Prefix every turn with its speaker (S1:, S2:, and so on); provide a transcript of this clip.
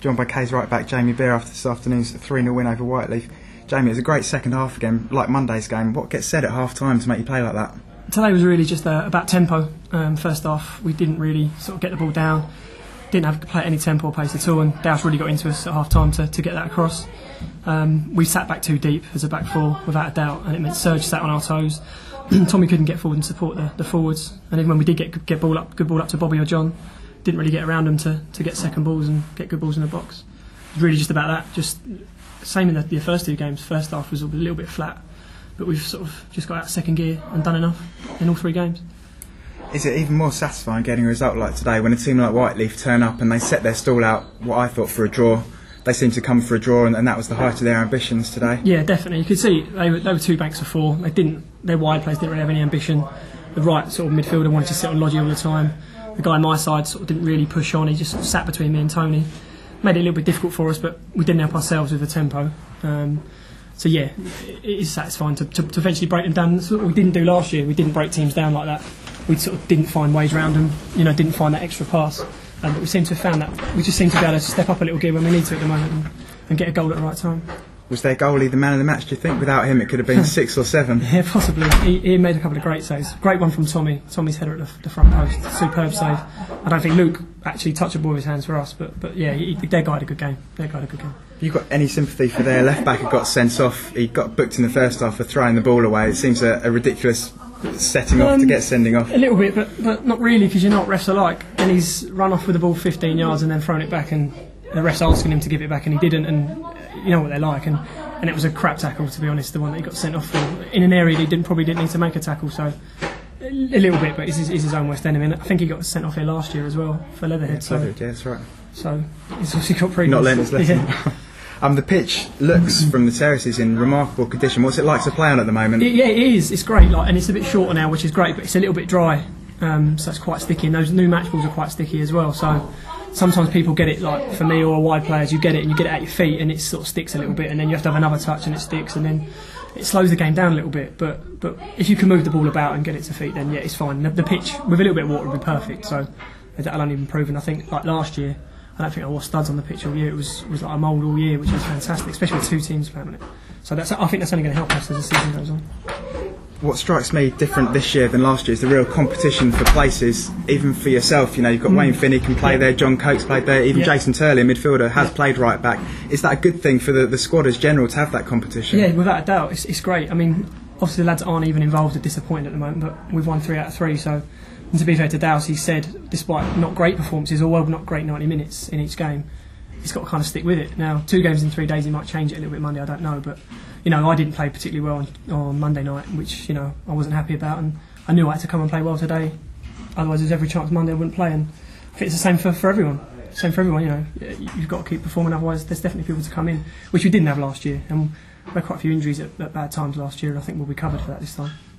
S1: Joined by K's right back Jamie Beer after this afternoon's 3-0 win over Whiteleaf. Jamie, it was a great second half again, like Monday's game. What gets said at half time to make you play like that?
S2: Today was really just about tempo. First half, we didn't really sort of get the ball down, didn't have to play at any tempo or pace at all, and Dallas really got into us at half time to get that across. We sat back too deep as a back four, without a doubt, and it meant Serge sat on our toes. Tommy couldn't get forward and support the forwards, and even when we did get good ball up to Bobby or John, didn't really get around them to get second balls and get good balls in the box. It was really just about that. Just same in the first two games. First half was a little bit flat, but we've sort of just got out of second gear and done enough in all three games.
S1: Is it even more satisfying getting a result like today when a team like Whiteleaf turn up and they set their stall out, what I thought, for a draw? They seemed to come for a draw, and that was the height of their ambitions today. Yeah,
S2: definitely. You could see they were two banks of four. Their wide players didn't really have any ambition. The right sort of midfielder wanted to sit on Lodgy all the time. The guy on my side sort of didn't really push on. He just sat between me and Tony. Made it a little bit difficult for us, but we didn't help ourselves with the tempo. So yeah, it is satisfying to eventually break them down. That's what we didn't do last year. We didn't break teams down like that. We sort of didn't find ways around them. Didn't find that extra pass. But we seem to have found that. We just seem to be able to step up a little gear when we need to at the moment and get a goal at the right time.
S1: Was their goalie the man of the match, do you think? Without him, it could have been 6 or 7.
S2: Yeah, possibly. He made a couple of great saves. Great one from Tommy. Tommy's header at the front post. Superb save. I don't think Luke actually touched a ball with his hands for us, but yeah, their guy had a good game.
S1: Have you got any sympathy for their left back who got sent off? He got booked in the first half for throwing the ball away. It seems a ridiculous setting off to get sending off.
S2: A little bit, but not really, because you know what refs are like. And he's run off with the ball 15 yards and then thrown it back, and the ref's asking him to give it back, and he didn't. And you know what they're like. And it was a crap tackle, to be honest, the one that he got sent off for, in an area that he probably didn't need to make a tackle. So a little bit, but it's his own worst enemy. And I think he got sent off here last year as well for Leatherhead.
S1: Yeah, that's right.
S2: So he's obviously got pretty.
S1: Not learned his lesson. Yeah. The pitch looks from the terraces in remarkable condition. What's it like to play on at the moment?
S2: Yeah, it is. It's great, and it's a bit shorter now, which is great, but it's a little bit dry, so it's quite sticky. And those new match balls are quite sticky as well. So sometimes people get it, like for me or wide players, you get it and you get it at your feet, and it sort of sticks a little bit, and then you have to have another touch and it sticks, and then it slows the game down a little bit. But if you can move the ball about and get it to feet, then yeah, it's fine. The pitch with a little bit of water would be perfect. So that'll only improve. And I think like last year, I don't think I wore studs on the pitch all year. It was like a mould all year, which was fantastic, especially with two teams playing on it. So I think that's only going to help us as the season goes on.
S1: What strikes me different this year than last year is the real competition for places, even for yourself. You've got Wayne Finney can play there, John Coates played there, even Jason Turley, a midfielder, has played right back. Is that a good thing for the squad as general to have that competition?
S2: Yeah, without a doubt, it's great. I mean, obviously the lads aren't even involved, are disappointed at the moment, but we've won 3 out of 3. So, and to be fair to Dowse, he said, despite not great performances, or well, not great 90 minutes in each game, he's got to kind of stick with it. Now, 2 games in 3 days, he might change it a little bit Monday, I don't know, but I didn't play particularly well on Monday night, which I wasn't happy about, and I knew I had to come and play well today. Otherwise, there's every chance Monday I wouldn't play, and I think it's the same for everyone. Same for everyone, you've got to keep performing, otherwise there's definitely people to come in, which we didn't have last year, and we had quite a few injuries at bad times last year, and I think we'll be covered for that this time.